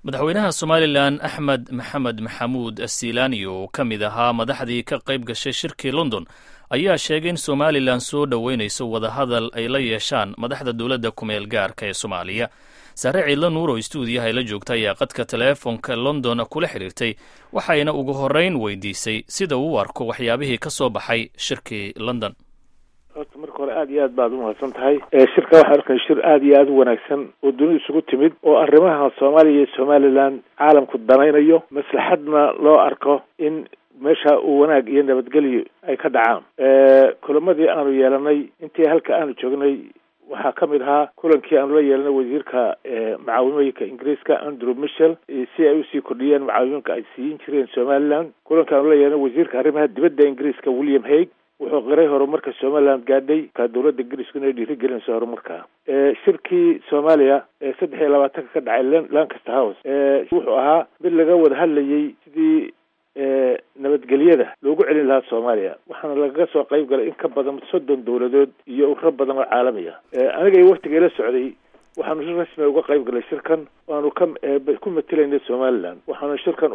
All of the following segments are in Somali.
madaxweynaha Somaliland Axmed Maxamed Maxamuud Asilaani oo ka mid ahaa madaxdii ka qayb gashay shirkii London ayaa sheegay in Somaliland soo dhaweynayso wadahadal ay la yeeshaan madaxda dowladda ku meel gaarka ee Soomaaliya. Sare Ciidla Nuur oo stuudiyaha la joogta ayaa qadka teleefonka London kula xiriirtay waxayna ugu horeyn weydiisay sida uu arko waxyaabihii ka soo baxay shirkii London. marka hore aad iyo aad baad u mahadsan tahay shirka waxaan arkay shir aad iyo aad u wanaagsan oo dunida isugu timid oo arrimaha Soomaaliya iyo Somaliland caalamku danaynayo maslaxadna loo arko in meesha uu wanaag iyo nabadgelyo ay ka dhacaan kulamadii aanu yeelanay intii halka aanu joognay waxaa ka mid ahaa kulankii aanu la yeelanay wasiirka macaawimooyinka Ingiriiska Andrew Mitchell si ay usii kordhiyeen macaawimooyinka ay siin jireen Somaliland kulanka aanu la yeelanay wasiirka arrimaha dibadda Ingiriiska William Hague wuxuu qiray horumarka Somaliland gaadhay ka dowladda Ingiriiska inay dhiirigelinayso horumarka shirkii Soomaaliya 23 ka dhacay Lancaster House wuxuu ahaa mid laga wada hadlayay sidii nabadgelyada loogu celin lahaa Soomaaliya waxaana laga soo qayb galay in ka badan 30 dowladood iyo ururo badan oo caalami ah aniga waqtiga la socday waxaanu si rasmi uga qayb galay shirkan waanu ku matalaynay Somaliland waxaanu shirkan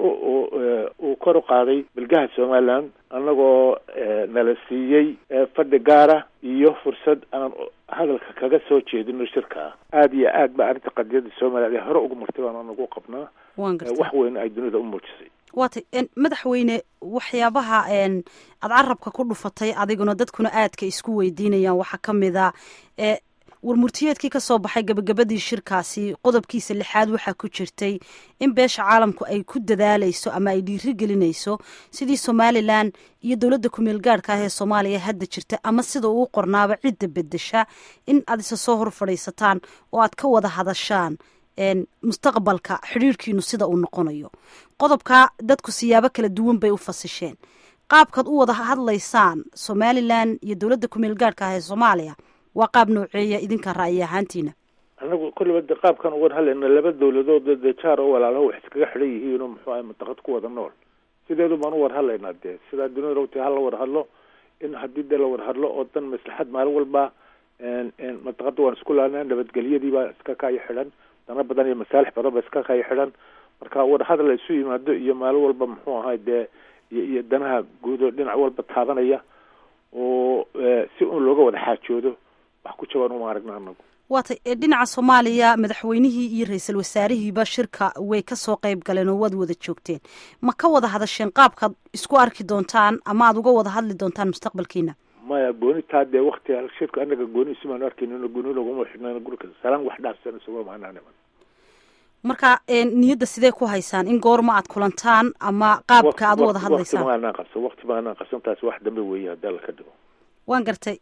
uu kor u qaaday bilgaha Somaliland anagoo nala siiyay fadhi gaara iyo fursad aan hadalka kaga soo jeedino shirka aad iyo aad ba arrinta qadiyada Soomaaliya hore ugu martay waan anagu qabnaa wax weyn ay dunida u muujisay waatay madaxweyne waxyaabaha aad carabka ku dhufatay adiguna dadkuna aadka isku weydiinayaan waxa kamid ah warmurtiyeedkii ka soo baxay gabagabadii shirkaasi qodobkiisa 6 waxa ku jirtay in beesha caalamku ay ku dadaalayso ama ay dhiirigelinayso sidii Somaliland iyo dowladda ku meel gaarka ah ee Soomaaliya hadda jirta ama sida uu qornaaba cidda bedesha in aad isa soo hor fadhiisataan oo aad ka wada hadashaan mustaqbalka xiriirkiinu sida uu noqonayo qodobka dadku siyaabo kala duwan bay u fasisheen qaabkaad u wada hadlaysaan Somaliland iyo dowladda ku meel gaarka ah ee Soomaaliya waa qaab nooceeya idinka ra'yi ahaantiina anagu kulliba qaabkan uga hadlayna laba dowladood oo jaar oo walaalo wax iskaga xidhan yihiin oo muxuu ahay mantaqad ku wada nool sideedu baan u war hadlaynaa sida dunida rawti hal war hadlo in hadii la war hadlo oo dan maslaxad maalin walba mantaqada waan isku laanaa nabadgelyadii baa iska ka xidhan dana badan iyo masaalix badan baa iska ka xidhan marka war hadal ay isu yimaado iyo maalin walba muxuu ahay iyo danaha guud oo dhinac walba taabanaya oo si uu looga wada xaajoodo wax ku jawaan uma aragnaa anagu waatay dhinaca Soomaaliya madaxweynihii iyo ra'iisul wasaarihiiba shirka way ka soo qayb galeen oo wada joogteen ma ka wada hadasheen qaabka isku arki doontaan ama aad uga wada hadli doontaan mustaqbalkiina maya gooni taade waqti shirka anaga gooni simaan arkayno gooni laguma xidhnaan gurka salaan wax dhaafsan soo maanaanay marka niyada sidee ku haysaan in goorma aad kulantaan ama qaabka aad wada hadlaysaan waqti ma aan qabsan taas wax dambe weeyay hadal ka dhigo waan gartay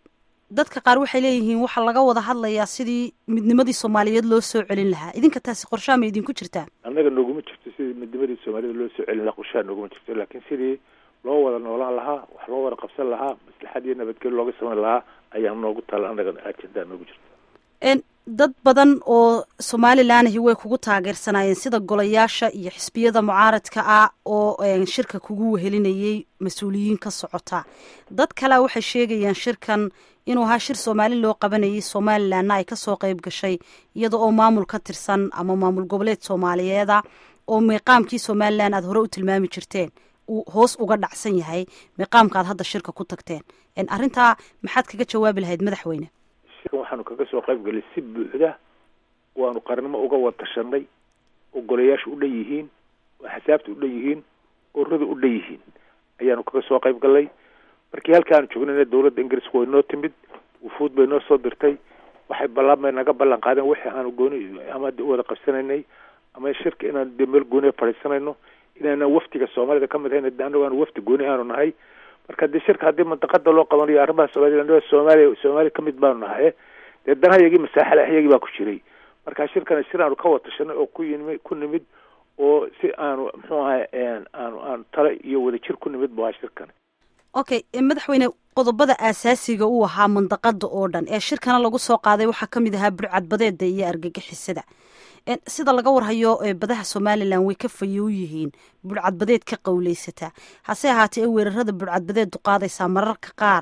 dadka qaar waxay leeyihiin waxa laga wada hadlayaa sidii midnimadii Soomaaliyeed loo soo celin lahaa idinka taasi qorshe ma idinku jirtaa anaga nooguma jirto sidii midnimadii Soomaaliyeed loo soo celin lahaa qorshe nooguma jirto laakiin sidii loo wada noolaan lahaa wax loo wada qabsan lahaa maslaxad iyo nabadgelyo looga sameyn lahaa ayaa noogu tala anaga ajenda noogu jirta dad badan oo Somaliland way kugu taageersanayeen sida golayaasha iyo xisbiyada mucaaradka ah oo shirka kugu wehelinayay mas'uuliyiin ka socota dad kale waxay sheegayaan shirkan inuu ahaa shir Soomaali loo qabanayay Somaliland ay ka soo qayb gashay iyadoo oo maamul ka tirsan ama maamul goboleed Soomaaliyeed oo meeqaamkii Somaliland aad hore u tilmaami jirteen uu hoos uga dhacsan yahay meeqaamka aad hadda shirka ku tagteen arrinta maxaad kaga jawaabi lahayd madaxweyne waxaanu kaga soo qayb galay si buuxda waanu qarnimo uga wada tashanay oo golayaashu u dhan xisaabtu u dhan ururadu u dhan ayaanu kaga soo qayb galay markii halkaan joognay dowladda Ingiriiska way noo timid wufuud bay noo soo dirtay waxay naga ballan qaadeen wixii aanu gooni ama wada qabsanaynay ama shirka inaan meel gooni fadhiisanayno inaan waftiga Soomaalida ka mid ahayn anagu wafti gooni aanu nahay marka shirka hadii mantaqada loo qabanayo arrimaha Soomaaliya ka mid baanu nahay danahayagii masaaxalahyagii baa ku jiray marka shirkan shiraanu ka wada tashanay oo ku nimid oo si aanu muxuu ahay aan tala iyo wada jir ku nimid baa shirkan okay madaxweyne qodobada asaasiga uu ahaa mantaqada oo dhan shirkana lagu soo qaaday waxa kamid ahaa burcadbadeeda iyo argagixisada sida laga warhayo badaha Somaliland way ka fayow yihiin burcadbadeed ka qowleysata hase ahaatee weerarada burcadbadeed qaadaysa mararka qaar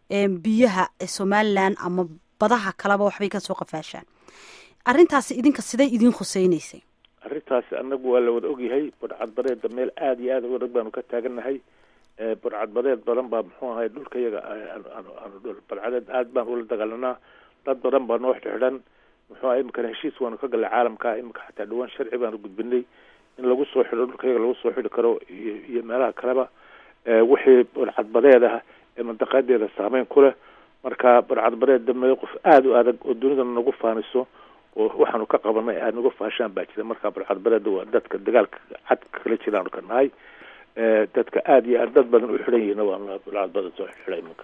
biyaha Somaliland ama badaha kalaba waxbay ka soo qafaashaan arrintaasi idinka sidee idin khuseynaysa arrintaasi annagu waa la wada ogyahay. burcadbadeedda meel aada iyo aad uga dhag baanu ka taagannahay. burcadbadeed badan baa muxuu ahay dhulka iyaga burcadeed aad baan ula dagaalanaa. dad badan baa noo xidhan muxuu ahay imikana heshiis waanu ka galnay caalamka. imika xataa dhawaan sharci baanu gudbinay in lagu soo xidho dhulka iyaga lagu soo xidhi karo iyo meelaha kaleba wixii burcadbadeed ah ee mantaqadeeda saameyn ku leh. marka burcadbadeedda mowqif aada u adag oo dunidana nagu faaniso oo waxaanu ka qabanay aada nagu faashaan baa jira. marka burcadbadeedda waa dadka dagaalka cad kala jiraanu ka nahay. dadka aada iyo aad dad badan u xidhan yihiin waa burcadbadeed soo xidhay iminka.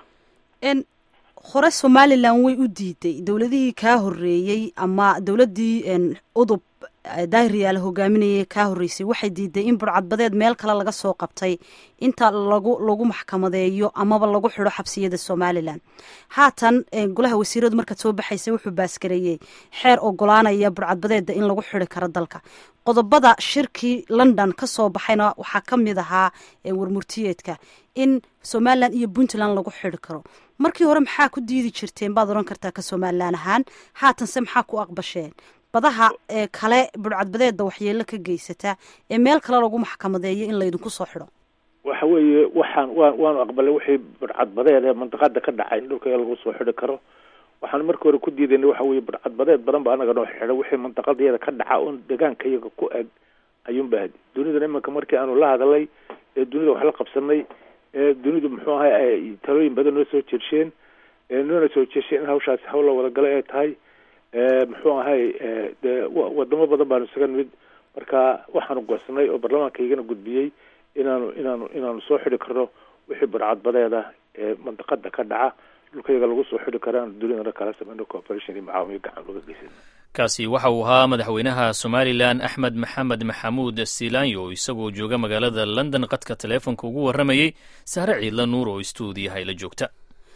hore somalilan way u diiday dowladihii kaa horreeyey ama dowladdii udub daahiriyaala hogaaminayay kaa horreysay waxay diiday in burcadbadeed meel kale laga soo qabtay inta lagu maxkamadeeyo amaba lagu xidho xabsiyada somalilan. haatan golaha wasiiradu markaad soo baxaysay wuxuu baaskareeyey xeer ogolaanaya burcadbadeedda in lagu xidhi karo dalka. qodobada shirkii london ka soo baxayna waxaa ka mid ahaa warmurtiyeedka in somalilan iyo puntland lagu xidhi karo. markii hore maxaa ku diidi jirteen baad oran kartaa ka somalilan ahaan, haatanse maxaa ku aqbasheen badaha kale burcadbadeedda waxyeelo ka geysata ee meel kale lagu maxkamadeeyo in laydinku soo xidho? waxa weeye waanu aqbalay wixii burcadbadeed ee mantaqada ka dhacay in dhulka lagu soo xidhi karo. waxaan markii hore ku diidaynay waxa weeye burcadbadeed badan ba anaga noo xidhay wixii mantaqadeeda ka dhaca oon deegaanka iyaga ku eg ayuunba hadi dunida imanka markii aanu la hadalay ee dunida wax la qabsanay dunidu muxuu ahay talooyin badan noo soo jeesheen noona soo jeesheen in hawshaasi hawl la wada galay ay tahay. muxuu ahay wadamo badan baanu isaga nimid. marka waxaanu go'sanay oo baarlamaankaygana gudbiyey inaanu soo xidhi karno wixii burcadbadeeda ee mantaqada ka dhaca dhulkayaga lagu soo xidhi karaan dunidana kala sameyno cooperation iyo macaawino gacan looga geysan. kaasi waxa uu ahaa madaxweynaha somalilan axmed maxamed maxamuud siilaanyo isagoo jooga magaalada london qadka taleefonka ugu warramayey sahre ciidla nuur oo istuudiyaha ila joogta.